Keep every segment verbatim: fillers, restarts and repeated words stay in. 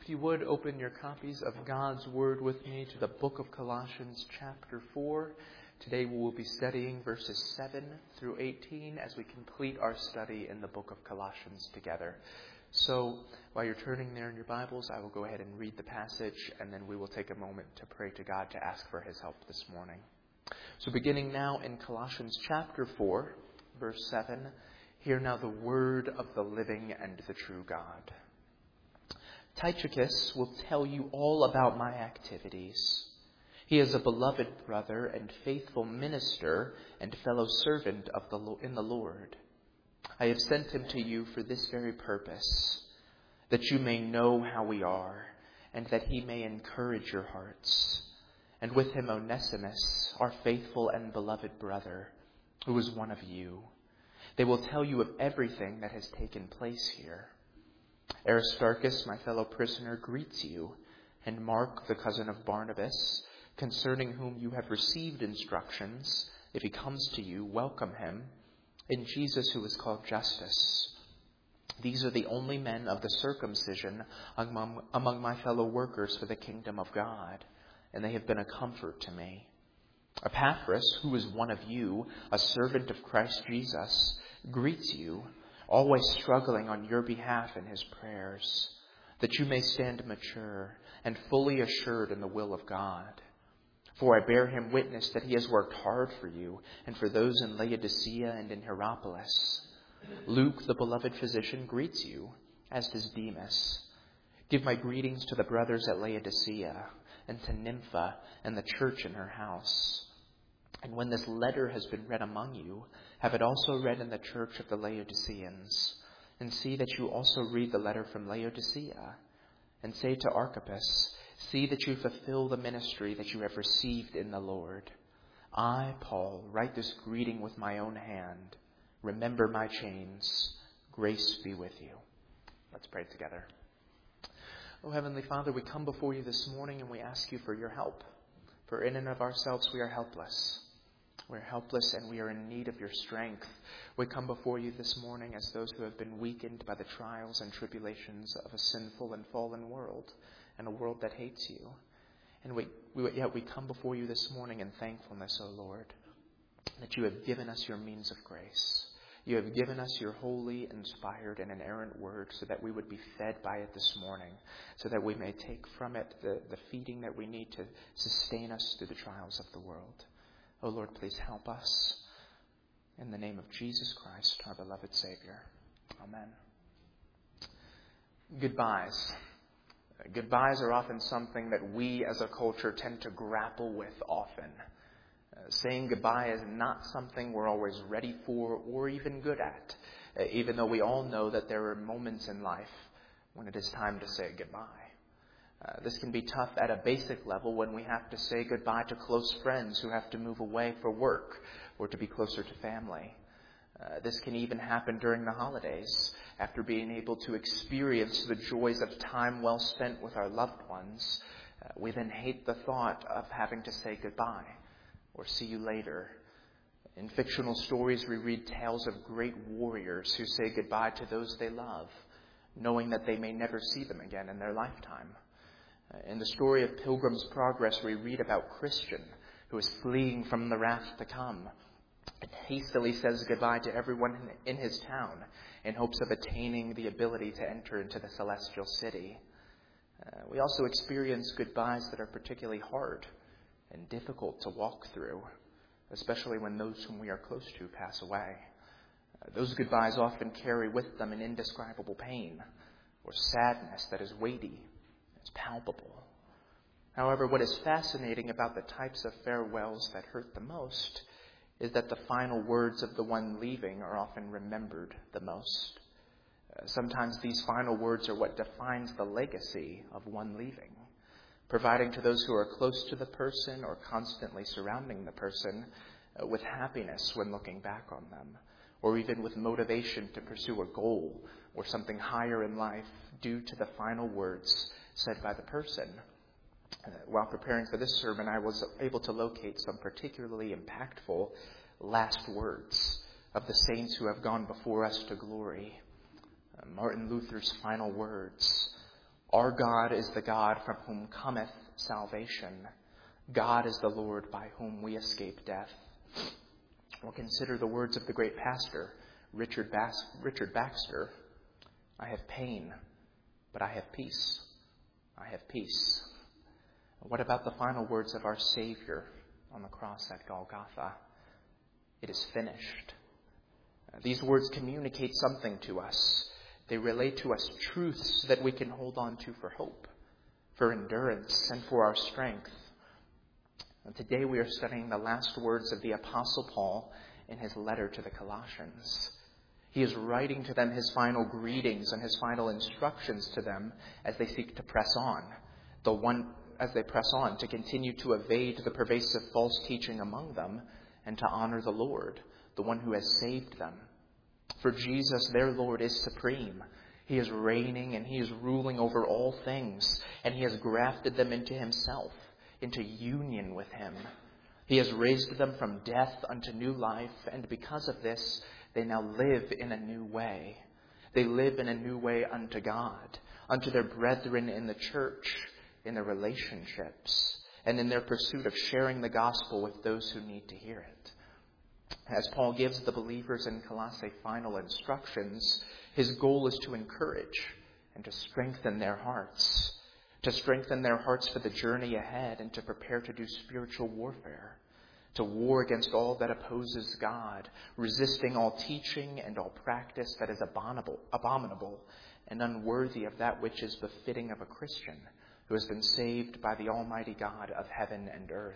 you would, open your copies of God's Word with me to the book of Colossians chapter four. Today we will be studying verses seven through eighteen as we complete our study in the book of Colossians together. So while you're turning there in your Bibles, I will go ahead and read the passage, and then we will take a moment to pray to God to ask for His help this morning. So beginning now in Colossians chapter four, verse seven, hear now the word of the living and the true God. Tychicus will tell you all about my activities. He is a beloved brother and faithful minister and fellow servant of the in the Lord. I have sent him to you for this very purpose, that you may know how we are, and that he may encourage your hearts. And with him Onesimus, our faithful and beloved brother, who is one of you. They will tell you of everything that has taken place here. Aristarchus, my fellow prisoner, greets you, and Mark, the cousin of Barnabas, concerning whom you have received instructions. If he comes to you, welcome him, in Jesus who is called Justus. These are the only men of the circumcision among, among my fellow workers for the kingdom of God, and they have been a comfort to me. Epaphras, who is one of you, a servant of Christ Jesus, greets you, always struggling on your behalf in his prayers, that you may stand mature and fully assured in the will of God. For I bear him witness that he has worked hard for you and for those in Laodicea and in Hierapolis. Luke, the beloved physician, greets you, as does Demas. Give my greetings to the brothers at Laodicea and to Nympha and the church in her house. And when this letter has been read among you, have it also read in the church of the Laodiceans. And see that you also read the letter from Laodicea. And say to Archippus, see that you fulfill the ministry that you have received in the Lord. I, Paul, write this greeting with my own hand. Remember my chains. Grace be with you. Let's pray together. Oh, Heavenly Father, we come before you this morning and we ask you for your help. For in and of ourselves we are helpless. We're helpless and we are in need of your strength. We come before you this morning as those who have been weakened by the trials and tribulations of a sinful and fallen world, and a world that hates you. And we, we yet we come before you this morning in thankfulness, O Lord, that you have given us your means of grace. You have given us your holy, inspired, and inerrant word so that we would be fed by it this morning, so that we may take from it the, the feeding that we need to sustain us through the trials of the world. Oh Lord, please help us. In the name of Jesus Christ, our beloved Savior. Amen. Goodbyes. Goodbyes are often something that we as a culture tend to grapple with often. Uh, saying goodbye is not something we're always ready for or even good at, uh, even though we all know that there are moments in life when it is time to say goodbye. Uh, this can be tough at a basic level when we have to say goodbye to close friends who have to move away for work or to be closer to family. Uh, this can even happen during the holidays. After being able to experience the joys of time well spent with our loved ones, uh, we then hate the thought of having to say goodbye or see you later. In fictional stories, we read tales of great warriors who say goodbye to those they love, knowing that they may never see them again in their lifetime. In the story of Pilgrim's Progress, we read about Christian, who is fleeing from the wrath to come, and hastily says goodbye to everyone in his town in hopes of attaining the ability to enter into the celestial city. Uh, we also experience goodbyes that are particularly hard and difficult to walk through, especially when those whom we are close to pass away. Uh, those goodbyes often carry with them an indescribable pain or sadness that is weighty. It's palpable. However, what is fascinating about the types of farewells that hurt the most is that the final words of the one leaving are often remembered the most. Uh, sometimes these final words are what defines the legacy of one leaving, providing to those who are close to the person or constantly surrounding the person uh, with happiness when looking back on them, or even with motivation to pursue a goal or something higher in life due to the final words said by the person. Uh, while preparing for this sermon, I was able to locate some particularly impactful last words of the saints who have gone before us to glory. Uh, Martin Luther's final words, Our God is the God from whom cometh salvation. God is the Lord by whom we escape death. Or consider the words of the great pastor, Richard, Bas- Richard Baxter. I have pain, but I have peace. I have peace. What about the final words of our Savior on the cross at Golgotha? It is finished. These words communicate something to us. They relate to us truths that we can hold on to for hope, for endurance, and for our strength. And today we are studying the last words of the Apostle Paul in his letter to the Colossians. He is writing to them his final greetings and his final instructions to them as they seek to press on, the one as they press on to continue to evade the pervasive false teaching among them and to honor the Lord, the one who has saved them. For Jesus, their Lord, is supreme. He is reigning and he is ruling over all things, and he has grafted them into himself, into union with him. He has raised them from death unto new life, and because of this, they now live in a new way. They live in a new way unto God, unto their brethren in the church, in their relationships, and in their pursuit of sharing the gospel with those who need to hear it. As Paul gives the believers in Colossae final instructions, his goal is to encourage and to strengthen their hearts, to strengthen their hearts for the journey ahead and to prepare to do spiritual warfare, to war against all that opposes God, resisting all teaching and all practice that is abominable, abominable and unworthy of that which is befitting of a Christian who has been saved by the Almighty God of heaven and earth.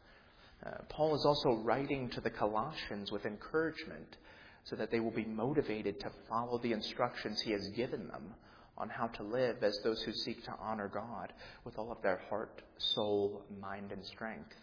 Uh, Paul is also writing to the Colossians with encouragement so that they will be motivated to follow the instructions he has given them on how to live as those who seek to honor God with all of their heart, soul, mind, and strength.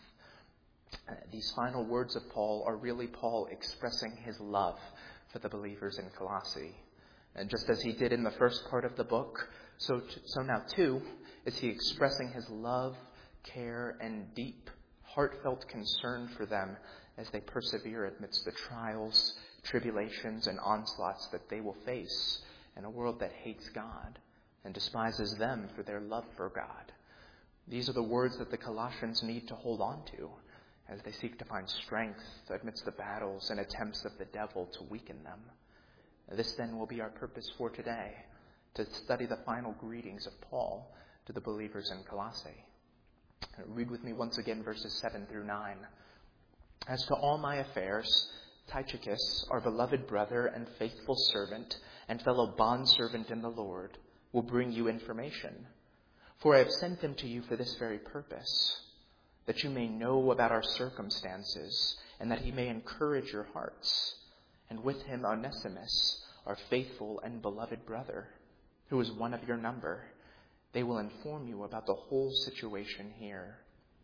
Uh, these final words of Paul are really Paul expressing his love for the believers in Colossae. And just as he did in the first part of the book, so, t- so now too is he expressing his love, care, and deep heartfelt concern for them as they persevere amidst the trials, tribulations, and onslaughts that they will face in a world that hates God and despises them for their love for God. These are the words that the Colossians need to hold on to as they seek to find strength amidst the battles and attempts of the devil to weaken them. This then will be our purpose for today, to study the final greetings of Paul to the believers in Colossae. Read with me once again verses seven through nine. As to all my affairs, Tychicus, our beloved brother and faithful servant and fellow bondservant in the Lord, will bring you information. For I have sent them to you for this very purpose, that you may know about our circumstances and that he may encourage your hearts. And with him Onesimus, our faithful and beloved brother, who is one of your number. They will inform you about the whole situation here.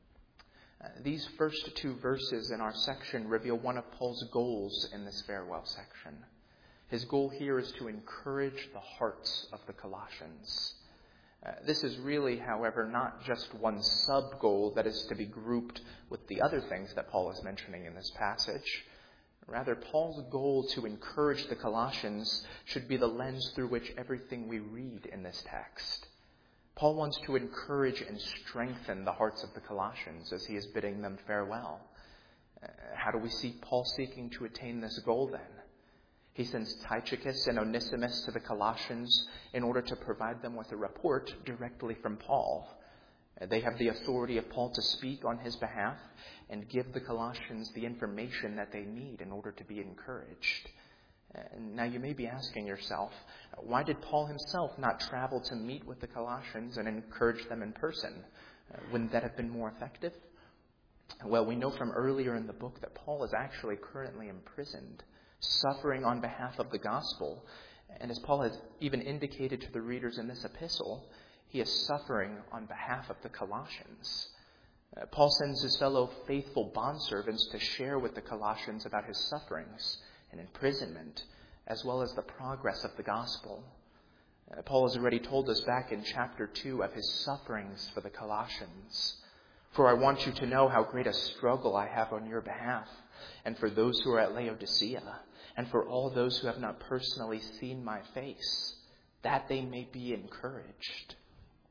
Uh, these first two verses in our section reveal one of Paul's goals in this farewell section. His goal here is to encourage the hearts of the Colossians. Uh, this is really, however, not just one sub-goal that is to be grouped with the other things that Paul is mentioning in this passage. Rather, Paul's goal to encourage the Colossians should be the lens through which everything we read in this text. Paul wants to encourage and strengthen the hearts of the Colossians as he is bidding them farewell. Uh, how do we see Paul seeking to attain this goal then? He sends Tychicus and Onesimus to the Colossians in order to provide them with a report directly from Paul. Uh, they have the authority of Paul to speak on his behalf and give the Colossians the information that they need in order to be encouraged. Uh, now you may be asking yourself, why did Paul himself not travel to meet with the Colossians and encourage them in person? Uh, wouldn't that have been more effective? Well, we know from earlier in the book that Paul is actually currently imprisoned, suffering on behalf of the gospel. And as Paul has even indicated to the readers in this epistle, he is suffering on behalf of the Colossians. Uh, Paul sends his fellow faithful bondservants to share with the Colossians about his sufferings and imprisonment, as well as the progress of the gospel. Uh, Paul has already told us back in chapter two of his sufferings for the Colossians. For I want you to know how great a struggle I have on your behalf, and for those who are at Laodicea, and for all those who have not personally seen my face, that they may be encouraged.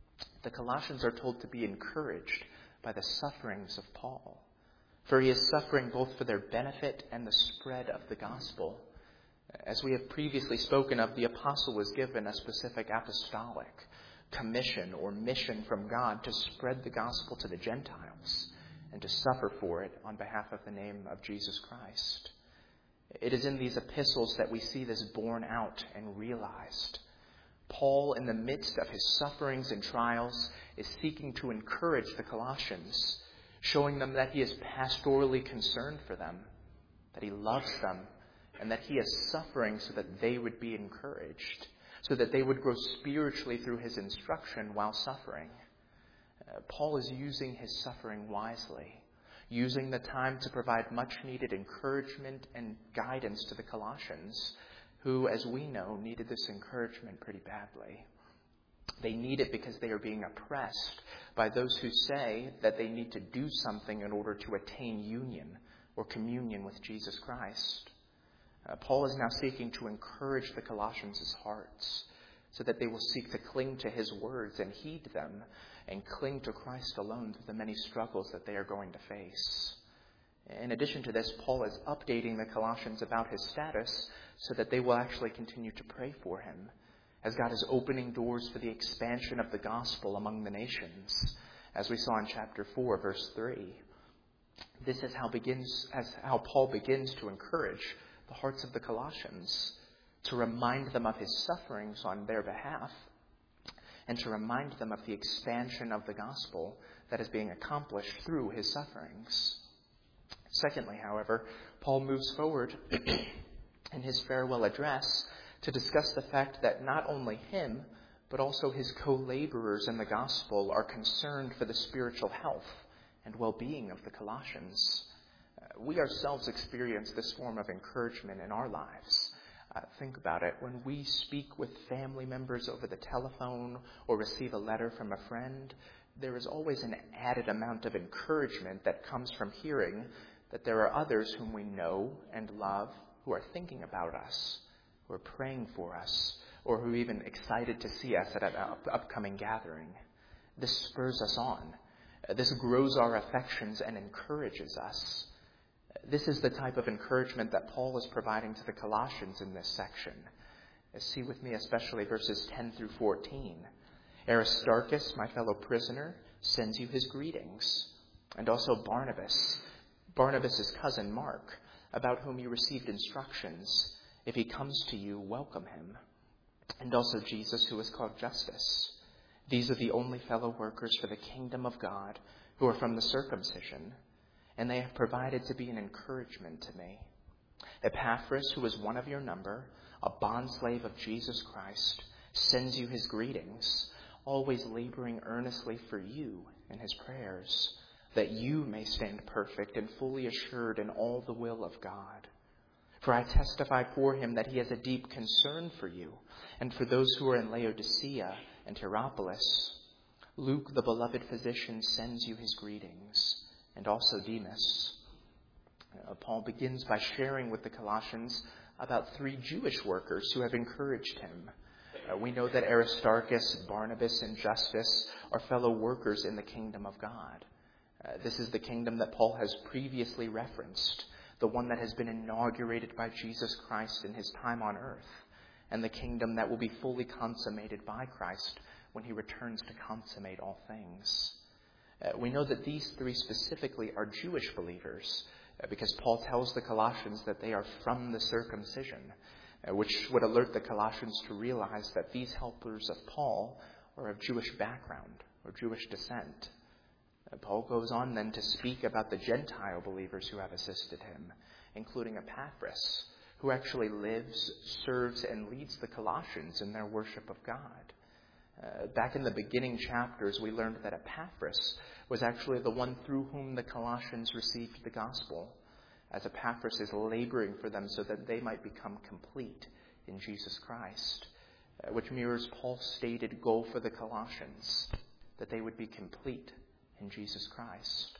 the Colossians are told to be encouraged by the sufferings of Paul. For he is suffering both for their benefit and the spread of the gospel. As we have previously spoken of, the apostle was given a specific apostolic commission or mission from God to spread the gospel to the Gentiles and to suffer for it on behalf of the name of Jesus Christ. It is in these epistles that we see this borne out and realized. Paul, in the midst of his sufferings and trials, is seeking to encourage the Colossians, showing them that he is pastorally concerned for them, that he loves them, and that he is suffering so that they would be encouraged, so that they would grow spiritually through his instruction while suffering. Uh, Paul is using his suffering wisely, using the time to provide much-needed encouragement and guidance to the Colossians, who, as we know, needed this encouragement pretty badly. They need it because they are being oppressed by those who say that they need to do something in order to attain union or communion with Jesus Christ. Uh, Paul is now seeking to encourage the Colossians' hearts so that they will seek to cling to his words and heed them and cling to Christ alone through the many struggles that they are going to face. In addition to this, Paul is updating the Colossians about his status so that they will actually continue to pray for him, as God is opening doors for the expansion of the gospel among the nations, as we saw in chapter four, verse three. This is how begins as how Paul begins to encourage the hearts of the Colossians, to remind them of his sufferings on their behalf, and to remind them of the expansion of the gospel that is being accomplished through his sufferings. Secondly, however, Paul moves forward in his farewell address to discuss the fact that not only him, but also his co-laborers in the gospel are concerned for the spiritual health and well-being of the Colossians. Uh, we ourselves experience this form of encouragement in our lives. Uh, think about it. When we speak with family members over the telephone or receive a letter from a friend, there is always an added amount of encouragement that comes from hearing that there are others whom we know and love who are thinking about us, who are praying for us, or who are even excited to see us at an up- upcoming gathering. This spurs us on. Uh, this grows our affections and encourages us. This is the type of encouragement that Paul is providing to the Colossians in this section. Uh, see with me especially verses ten through fourteen. Aristarchus, my fellow prisoner, sends you his greetings, and also Barnabas, Barnabas' cousin Mark, about whom you received instructions. If he comes to you, welcome him. And also Jesus, who is called Justus. These are the only fellow workers for the kingdom of God who are from the circumcision, and they have provided to be an encouragement to me. Epaphras, who is one of your number, a bondslave of Jesus Christ, sends you his greetings, always laboring earnestly for you in his prayers, that you may stand perfect and fully assured in all the will of God. For I testify for him that he has a deep concern for you and for those who are in Laodicea and Hierapolis. Luke, the beloved physician, sends you his greetings, and also Demas. Uh, Paul begins by sharing with the Colossians about three Jewish workers who have encouraged him. Uh, we know that Aristarchus, Barnabas, and Justus are fellow workers in the kingdom of God. Uh, this is the kingdom that Paul has previously referenced, the one that has been inaugurated by Jesus Christ in his time on earth, and the kingdom that will be fully consummated by Christ when he returns to consummate all things. Uh, we know that these three specifically are Jewish believers, uh, because Paul tells the Colossians that they are from the circumcision, uh, which would alert the Colossians to realize that these helpers of Paul are of Jewish background or Jewish descent. Uh, Paul goes on then to speak about the Gentile believers who have assisted him, including Epaphras, who actually lives, serves, and leads the Colossians in their worship of God. Uh, back in the beginning chapters, we learned that Epaphras was actually the one through whom the Colossians received the gospel, as Epaphras is laboring for them so that they might become complete in Jesus Christ, uh, which mirrors Paul's stated goal for the Colossians, that they would be complete in Jesus Christ.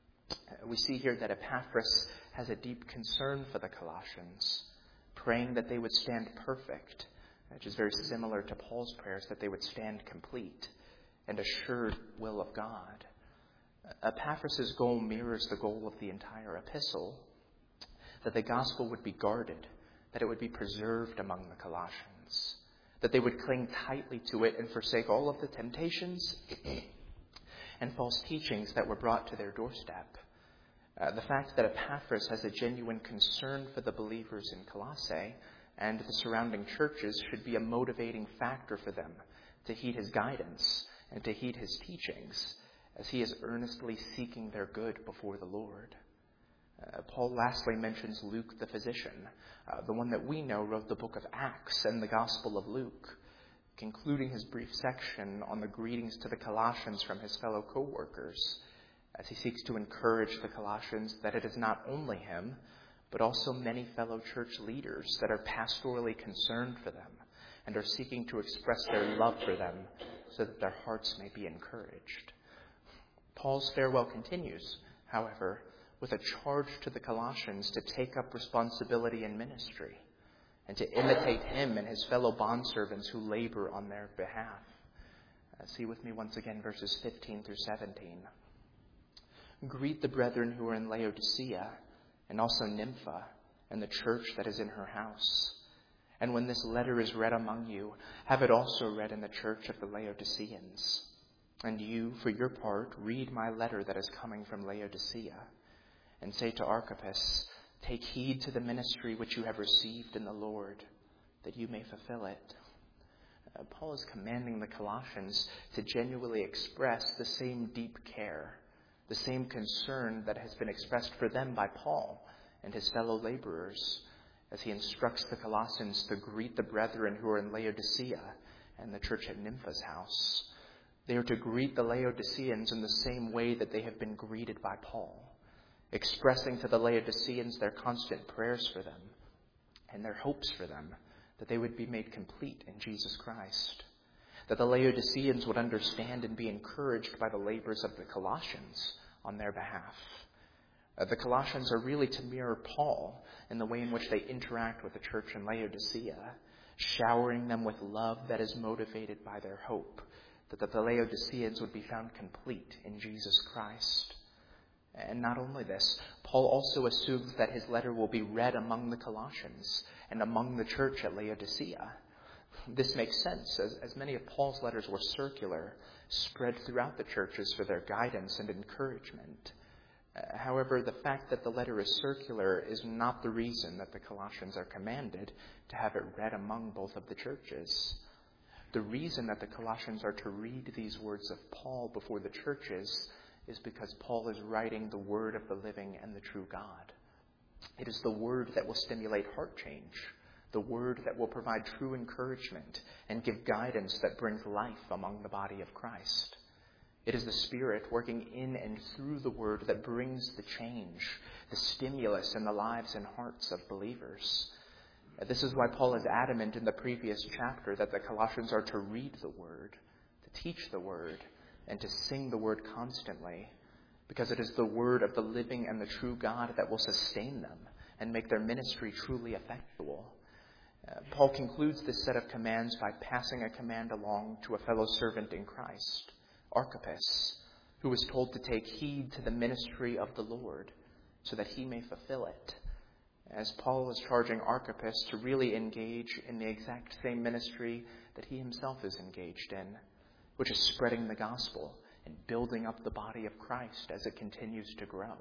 Uh, we see here that Epaphras has a deep concern for the Colossians, praying that they would stand perfect, which is very similar to Paul's prayers, that they would stand complete. and assured will of God. Epaphras' goal mirrors the goal of the entire epistle, that the gospel would be guarded, that it would be preserved among the Colossians, that they would cling tightly to it and forsake all of the temptations and false teachings that were brought to their doorstep. Uh, the fact that Epaphras has a genuine concern for the believers in Colossae and the surrounding churches should be a motivating factor for them to heed his guidance and to heed his teachings, as he is earnestly seeking their good before the Lord. Uh, Paul lastly mentions Luke the physician, uh, the one that we know wrote the book of Acts and the Gospel of Luke, concluding his brief section on the greetings to the Colossians from his fellow co-workers, as he seeks to encourage the Colossians that it is not only him, but also many fellow church leaders that are pastorally concerned for them and are seeking to express their love for them so that their hearts may be encouraged. Paul's farewell continues, however, with a charge to the Colossians to take up responsibility in ministry and to imitate him and his fellow bondservants who labor on their behalf. Uh, see with me once again verses fifteen through seventeen. Greet the brethren who are in Laodicea, and also Nympha, and the church that is in her house. And when this letter is read among you, have it also read in the church of the Laodiceans. And you, for your part, read my letter that is coming from Laodicea, and say to Archippus, take heed to the ministry which you have received in the Lord, that you may fulfill it. Uh, Paul is commanding the Colossians to genuinely express the same deep care, the same concern that has been expressed for them by Paul and his fellow laborers, as he instructs the Colossians to greet the brethren who are in Laodicea and the church at Nympha's house. They are to greet the Laodiceans in the same way that they have been greeted by Paul, expressing to the Laodiceans their constant prayers for them and their hopes for them, that they would be made complete in Jesus Christ, that the Laodiceans would understand and be encouraged by the labors of the Colossians on their behalf. Uh, the Colossians are really to mirror Paul in the way in which they interact with the church in Laodicea, showering them with love that is motivated by their hope, that the Laodiceans would be found complete in Jesus Christ. And not only this, Paul also assumes that his letter will be read among the Colossians and among the church at Laodicea. This makes sense, as, as many of Paul's letters were circular, spread throughout the churches for their guidance and encouragement. Uh, however, the fact that the letter is circular is not the reason that the Colossians are commanded to have it read among both of the churches. The reason that the Colossians are to read these words of Paul before the churches is because Paul is writing the word of the living and the true God. It is the word that will stimulate heart change, the word that will provide true encouragement and give guidance that brings life among the body of Christ. It is the Spirit working in and through the word that brings the change, the stimulus in the lives and hearts of believers. This is why Paul is adamant in the previous chapter that the Colossians are to read the word, to teach the word, and to sing the word constantly, because it is the word of the living and the true God that will sustain them and make their ministry truly effectual. Uh, Paul concludes this set of commands by passing a command along to a fellow servant in Christ, Archippus, who is told to take heed to the ministry of the Lord so that he may fulfill it, as Paul is charging Archippus to really engage in the exact same ministry that he himself is engaged in, which is spreading the gospel and building up the body of Christ as it continues to grow.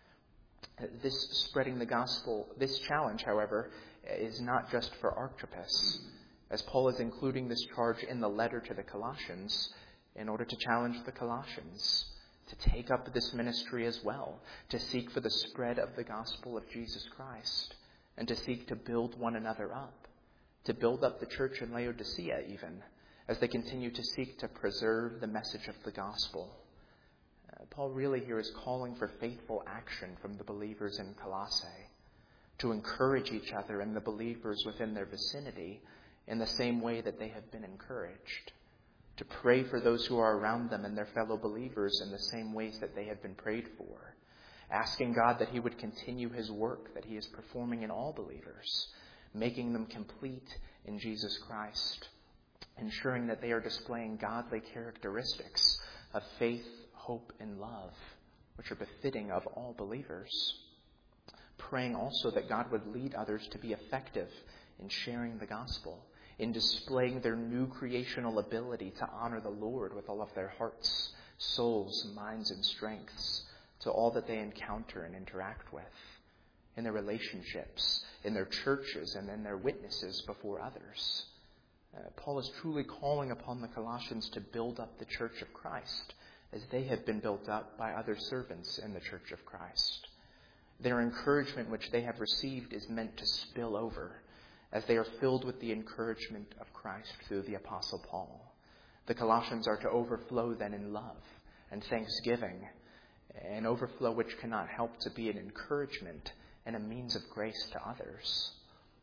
This spreading the gospel, this challenge, however, is not just for Archippus, as Paul is including this charge in the letter to the Colossians in order to challenge the Colossians to take up this ministry as well, to seek for the spread of the gospel of Jesus Christ, and to seek to build one another up, to build up the church in Laodicea even, as they continue to seek to preserve the message of the gospel. Uh, Paul really here is calling for faithful action from the believers in Colossae, to encourage each other and the believers within their vicinity in the same way that they have been encouraged, to pray for those who are around them and their fellow believers in the same ways that they have been prayed for, asking God that he would continue his work that he is performing in all believers, making them complete in Jesus Christ, ensuring that they are displaying godly characteristics of faith, hope, and love, which are befitting of all believers. Praying also that God would lead others to be effective in sharing the gospel, in displaying their new creational ability to honor the Lord with all of their hearts, souls, minds, and strengths to all that they encounter and interact with, in their relationships, in their churches, and in their witnesses before others. Uh, Paul is truly calling upon the Colossians to build up the church of Christ as they have been built up by other servants in the church of Christ. Their encouragement which they have received is meant to spill over as they are filled with the encouragement of Christ through the Apostle Paul. The Colossians are to overflow then in love and thanksgiving, an overflow which cannot help to be an encouragement and a means of grace to others.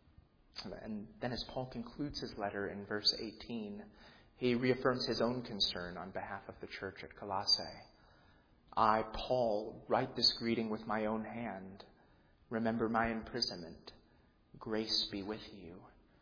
And then as Paul concludes his letter in verse eighteen, he reaffirms his own concern on behalf of the church at Colossae. I, Paul, write this greeting with my own hand. Remember my imprisonment. Grace be with you.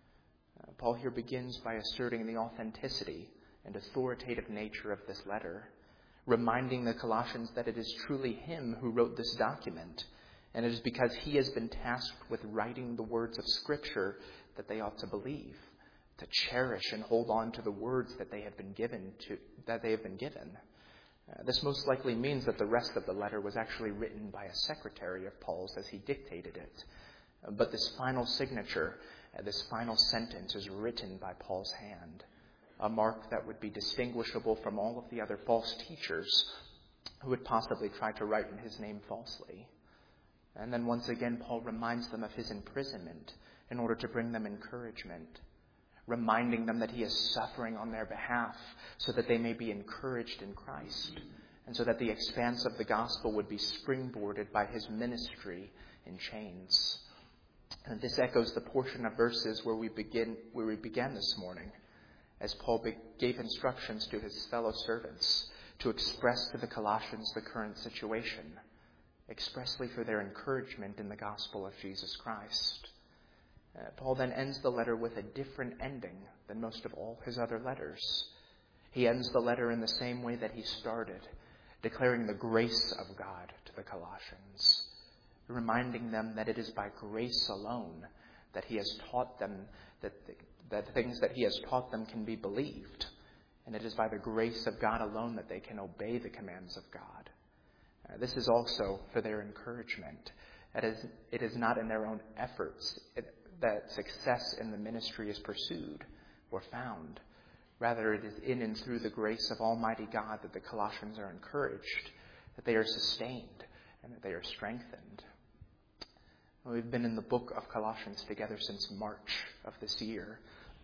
Uh, Paul here begins by asserting the authenticity and authoritative nature of this letter, reminding the Colossians that it is truly him who wrote this document, and it is because he has been tasked with writing the words of Scripture that they ought to believe, to cherish and hold on to the words that they have been given to that they have been given. Uh, this most likely means that the rest of the letter was actually written by a secretary of Paul's as he dictated it. Uh, but this final signature, uh, this final sentence is written by Paul's hand, a mark that would be distinguishable from all of the other false teachers who would possibly try to write in his name falsely. And then once again, Paul reminds them of his imprisonment in order to bring them encouragement, reminding them that he is suffering on their behalf so that they may be encouraged in Christ, and so that the expanse of the gospel would be springboarded by his ministry in chains. And this echoes the portion of verses where we begin, where we began this morning, as Paul be- gave instructions to his fellow servants to express to the Colossians the current situation, expressly for their encouragement in the gospel of Jesus Christ. Uh, Paul then ends the letter with a different ending than most of all his other letters. He ends the letter in the same way that he started, declaring the grace of God to the Colossians, reminding them that it is by grace alone that he has taught them that the, that things that he has taught them can be believed, and it is by the grace of God alone that they can obey the commands of God. Uh, this is also for their encouragement. It is, it is not in their own efforts it, that success in the ministry is pursued or found. Rather, it is in and through the grace of Almighty God that the Colossians are encouraged, that they are sustained, and that they are strengthened. We've been in the book of Colossians together since March of this year,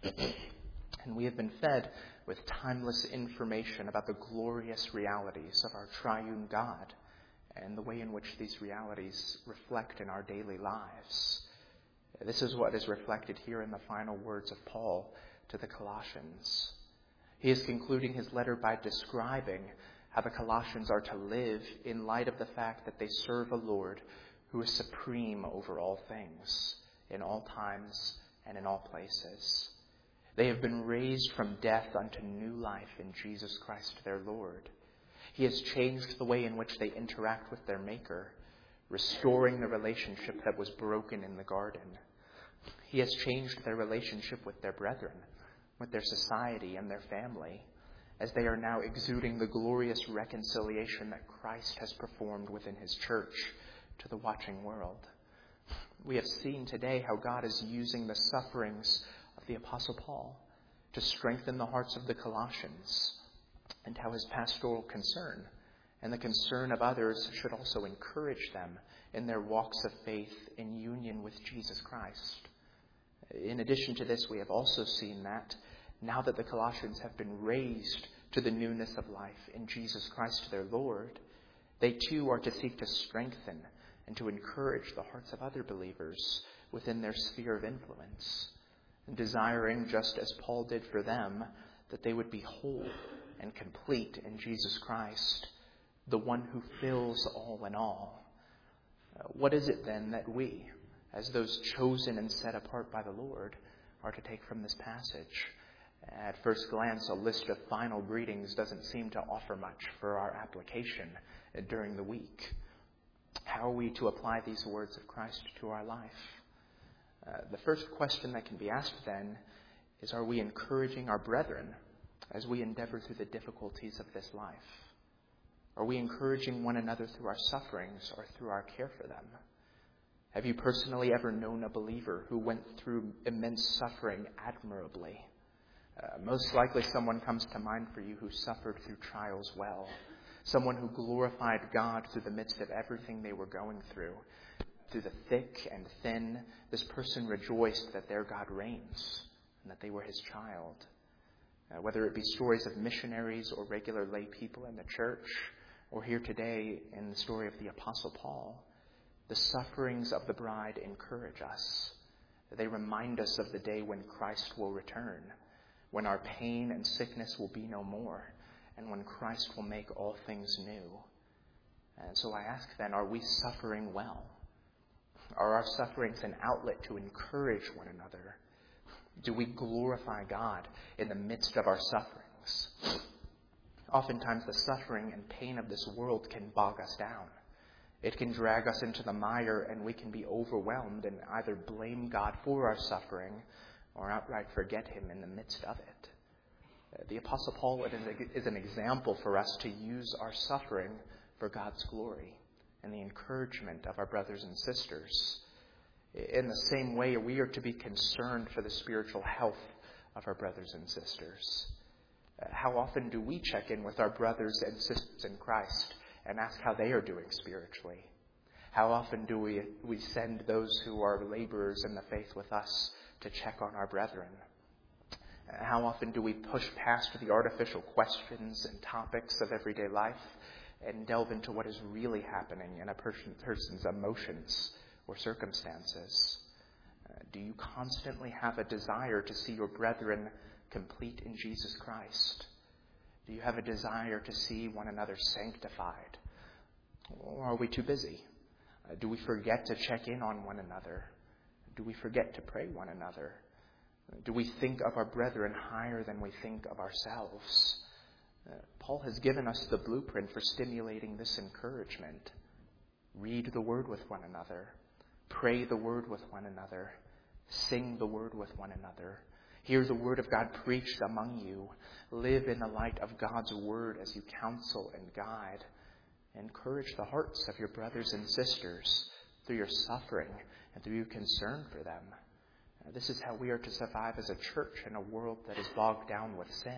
and we have been fed with timeless information about the glorious realities of our triune God and the way in which these realities reflect in our daily lives. This is what is reflected here in the final words of Paul to the Colossians. He is concluding his letter by describing how the Colossians are to live in light of the fact that they serve a Lord who is supreme over all things, in all times and in all places. They have been raised from death unto new life in Jesus Christ their Lord. He has changed the way in which they interact with their Maker, restoring the relationship that was broken in the garden. He has changed their relationship with their brethren, with their society and their family, as they are now exuding the glorious reconciliation that Christ has performed within his church to the watching world. We have seen today how God is using the sufferings of the Apostle Paul to strengthen the hearts of the Colossians, and how his pastoral concern and the concern of others should also encourage them in their walks of faith in union with Jesus Christ. In addition to this, we have also seen that now that the Colossians have been raised to the newness of life in Jesus Christ their Lord, they too are to seek to strengthen and to encourage the hearts of other believers within their sphere of influence, and desiring, just as Paul did for them, that they would be whole and complete in Jesus Christ, the one who fills all in all. Uh, what is it then that we, as those chosen and set apart by the Lord, are to take from this passage? At first glance, a list of final greetings doesn't seem to offer much for our application during the week. How are we to apply these words of Christ to our life? Uh, the first question that can be asked then is, are we encouraging our brethren as we endeavor through the difficulties of this life? Are we encouraging one another through our sufferings or through our care for them? Have you personally ever known a believer who went through immense suffering admirably? Uh, most likely someone comes to mind for you who suffered through trials well. Someone who glorified God through the midst of everything they were going through. Through the thick and thin, this person rejoiced that their God reigns and that they were his child. Uh, whether it be stories of missionaries or regular lay people in the church, or here today in the story of the Apostle Paul, the sufferings of the bride encourage us. They remind us of the day when Christ will return, when our pain and sickness will be no more, and when Christ will make all things new. And so I ask then, are we suffering well? Are our sufferings an outlet to encourage one another? Do we glorify God in the midst of our sufferings? Oftentimes the suffering and pain of this world can bog us down. It can drag us into the mire, and we can be overwhelmed and either blame God for our suffering or outright forget him in the midst of it. Uh, the Apostle Paul is an example for us to use our suffering for God's glory and the encouragement of our brothers and sisters. In the same way, we are to be concerned for the spiritual health of our brothers and sisters. Uh, how often do we check in with our brothers and sisters in Christ and ask how they are doing spiritually? How often do we, we send those who are laborers in the faith with us to check on our brethren? Uh, how often do we push past the artificial questions and topics of everyday life and delve into what is really happening in a person, person's emotions or circumstances? Uh, do you constantly have a desire to see your brethren complete in Jesus Christ? Do you have a desire to see one another sanctified? Or are we too busy? Uh, do we forget to check in on one another? Do we forget to pray one another? Uh, do we think of our brethren higher than we think of ourselves? Uh, Paul has given us the blueprint for stimulating this encouragement. Read the word with one another. Pray the word with one another. Sing the word with one another. Hear the word of God preached among you. Live in the light of God's word as you counsel and guide. Encourage the hearts of your brothers and sisters through your suffering and through your concern for them. Uh, this is how we are to survive as a church in a world that is bogged down with sin.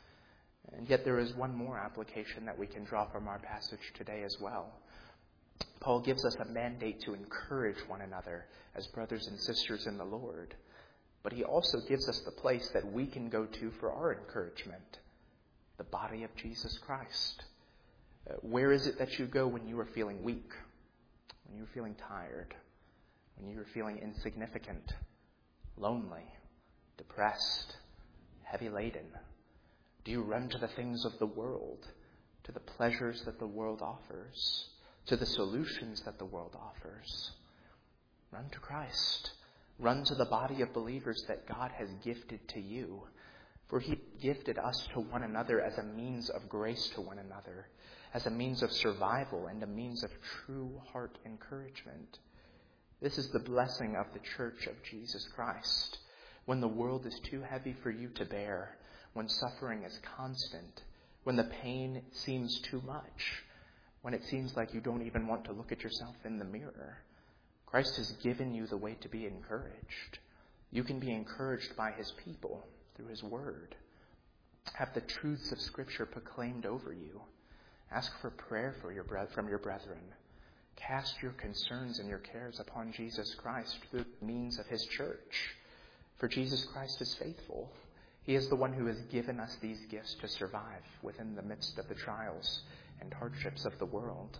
And yet there is one more application that we can draw from our passage today as well. Paul gives us a mandate to encourage one another as brothers and sisters in the Lord. But he also gives us the place that we can go to for our encouragement, the body of Jesus Christ. Uh, where is it that you go when you are feeling weak, when you're feeling tired, when you're feeling insignificant, lonely, depressed, heavy laden? Do you run to the things of the world, to the pleasures that the world offers, to the solutions that the world offers? Run to Christ. Run to the body of believers that God has gifted to you. For he gifted us to one another as a means of grace to one another, as a means of survival and a means of true heart encouragement. This is the blessing of the Church of Jesus Christ. When the world is too heavy for you to bear, when suffering is constant, when the pain seems too much, when it seems like you don't even want to look at yourself in the mirror, Christ has given you the way to be encouraged. You can be encouraged by his people through his word. Have the truths of Scripture proclaimed over you. Ask for prayer for your bre- from your brethren. Cast your concerns and your cares upon Jesus Christ through the means of his church. For Jesus Christ is faithful. He is the one who has given us these gifts to survive within the midst of the trials and hardships of the world.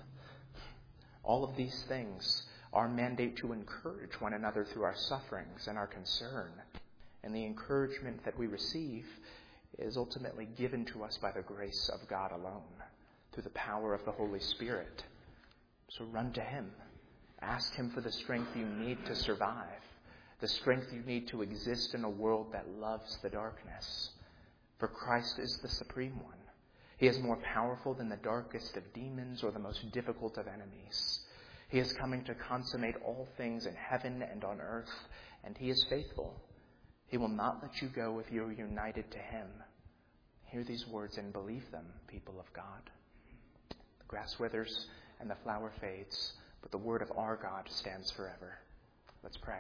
All of these things our mandate to encourage one another through our sufferings and our concern. And the encouragement that we receive is ultimately given to us by the grace of God alone, through the power of the Holy Spirit. So run to him. Ask him for the strength you need to survive, the strength you need to exist in a world that loves the darkness. For Christ is the supreme one. He is more powerful than the darkest of demons or the most difficult of enemies. He is coming to consummate all things in heaven and on earth, and he is faithful. He will not let you go if you are united to him. Hear these words and believe them, people of God. The grass withers and the flower fades, but the word of our God stands forever. Let's pray.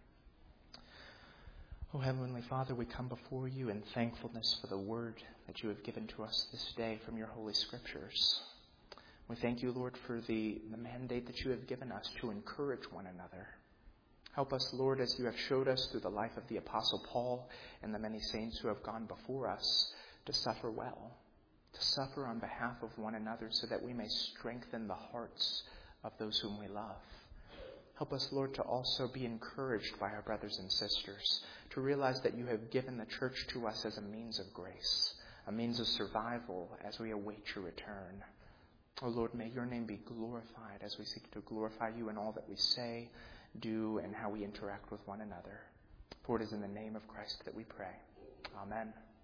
Oh, Heavenly Father, we come before you in thankfulness for the word that you have given to us this day from your holy scriptures. We thank you, Lord, for the, the mandate that you have given us to encourage one another. Help us, Lord, as you have showed us through the life of the Apostle Paul and the many saints who have gone before us, to suffer well, to suffer on behalf of one another so that we may strengthen the hearts of those whom we love. Help us, Lord, to also be encouraged by our brothers and sisters, to realize that you have given the church to us as a means of grace, a means of survival as we await your return. Oh, Lord, may your name be glorified as we seek to glorify you in all that we say, do, and how we interact with one another. For it is in the name of Christ that we pray. Amen.